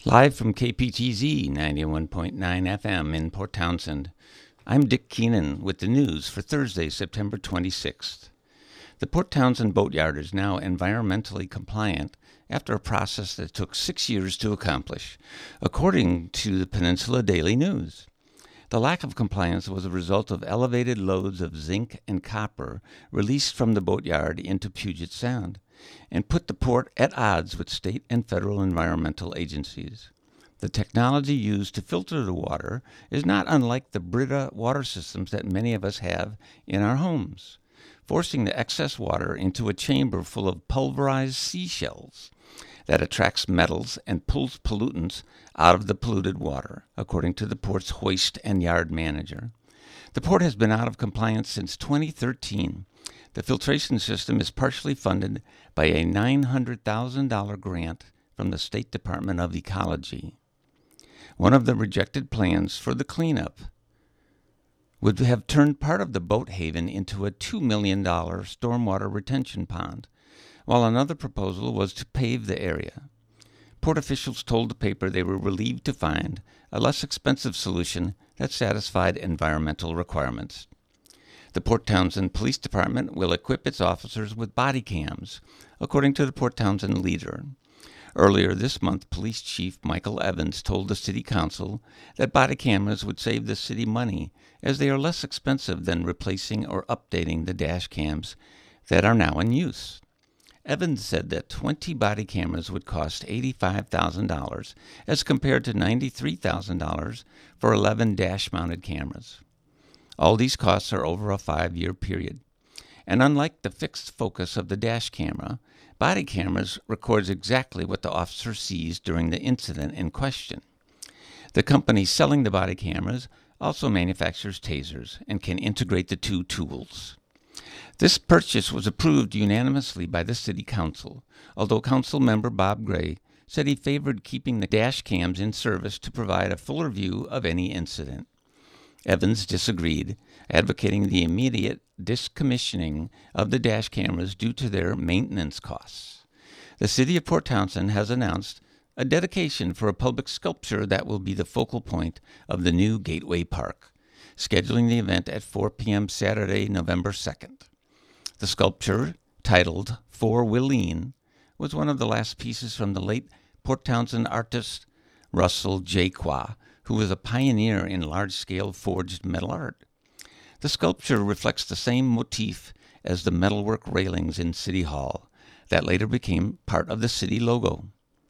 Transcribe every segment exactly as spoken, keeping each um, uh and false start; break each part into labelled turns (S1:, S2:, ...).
S1: Live from K P T Z ninety-one point nine F M in Port Townsend, I'm Dick Keenan with the news for Thursday, September twenty-sixth. The Port Townsend Boatyard is now environmentally compliant after a process that took six years to accomplish, according to the Peninsula Daily News. The lack of compliance was a result of elevated loads of zinc and copper released from the boatyard into Puget Sound, and put the port at odds with state and federal environmental agencies. The technology used to filter the water is not unlike the Brita water systems that many of us have in our homes, forcing the excess water into a chamber full of pulverized seashells that attracts metals and pulls pollutants out of the polluted water, according to the port's hoist and yard manager. The port has been out of compliance since twenty thirteen. The filtration system is partially funded by a nine hundred thousand dollars grant from the State Department of Ecology. One of the rejected plans for the cleanup would have turned part of the boat haven into a two million dollars stormwater retention pond, while another proposal was to pave the area. Port officials told the paper they were relieved to find a less expensive solution that satisfied environmental requirements. The Port Townsend Police Department will equip its officers with body cams, according to the Port Townsend Leader. Earlier this month, Police Chief Michael Evans told the City Council that body cameras would save the city money, as they are less expensive than replacing or updating the dash cams that are now in use. Evans said that twenty body cameras would cost eighty-five thousand dollars, as compared to ninety-three thousand dollars for eleven dash-mounted cameras. All these costs are over a five-year period. And unlike the fixed focus of the dash camera, body cameras records exactly what the officer sees during the incident in question. The company selling the body cameras also manufactures tasers and can integrate the two tools. This purchase was approved unanimously by the City Council, although Council member Bob Gray said he favored keeping the dash cams in service to provide a fuller view of any incident. Evans disagreed, advocating the immediate decommissioning of the dash cameras due to their maintenance costs. The City of Port Townsend has announced a dedication for a public sculpture that will be the focal point of the new Gateway Park, scheduling the event at four p.m. Saturday, November second. The sculpture, titled For Willeen, was one of the last pieces from the late Port Townsend artist Russell Jacqua, who was a pioneer in large-scale forged metal art. The sculpture reflects the same motif as the metalwork railings in City Hall that later became part of the city logo.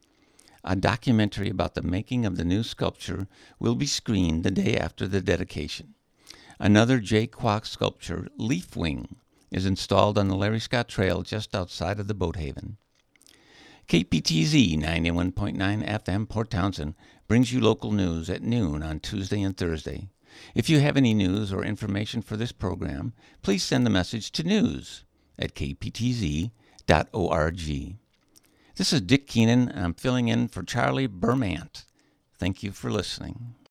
S1: A documentary about the making of the new sculpture will be screened the day after the dedication. Another Jacqua sculpture, Leaf Wing, is installed on the Larry Scott Trail just outside of the boat haven. K P T Z ninety-one point nine F M Port Townsend brings you local news at noon on Tuesday and Thursday. If you have any news or information for this program, please send the message to news at k p t z dot org. This is Dick Keenan, and I'm filling in for Charlie Bermant. Thank you for listening.